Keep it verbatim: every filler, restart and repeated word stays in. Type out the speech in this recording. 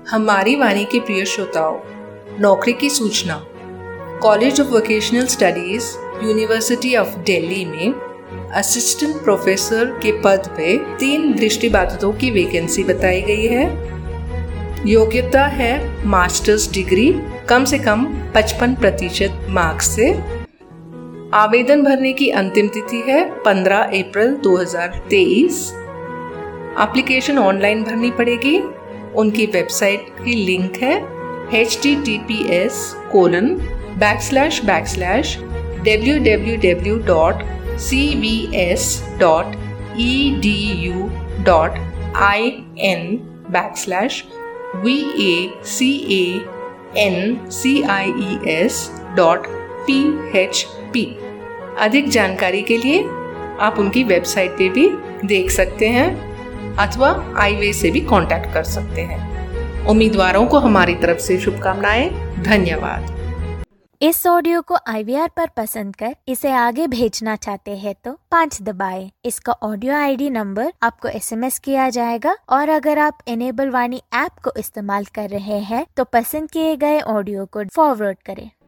हमारी वाणी के प्रिय श्रोताओं, नौकरी की सूचना। College of vocational studies, university of Delhi में असिस्टेंट प्रोफेसर के पद पे तीन दृष्टिबाधितों की वैकेंसी बताई गई है। योग्यता है मास्टर्स डिग्री, कम से कम पचपन प्रतिशत मार्क्स से। आवेदन भरने की अंतिम तिथि है पंद्रह अप्रैल दो हज़ार तेईस। एप्लीकेशन ऑनलाइन भरनी पड़ेगी। उनकी वेबसाइट की लिंक है H T T P S colon back slash back slash W W W dot C V S dot E D U dot I N back slash V A C A N C I E S dot P H P. अधिक जानकारी के लिए आप उनकी website पे भी देख सकते हैं अथवा आईवे से भी कांटेक्ट कर सकते हैं। उम्मीदवारों को हमारी तरफ से शुभकामनाएं। धन्यवाद। इस ऑडियो को आई वी आर पर पसंद कर इसे आगे भेजना चाहते हैं तो पाँच दबाएं। इसका ऑडियो आई डी नंबर आपको एस एम एस किया जाएगा और अगर आप इनेबल वाणी ऐप को इस्तेमाल कर रहे हैं तो पसंद किए गए ऑडियो को फॉरवर्ड करें।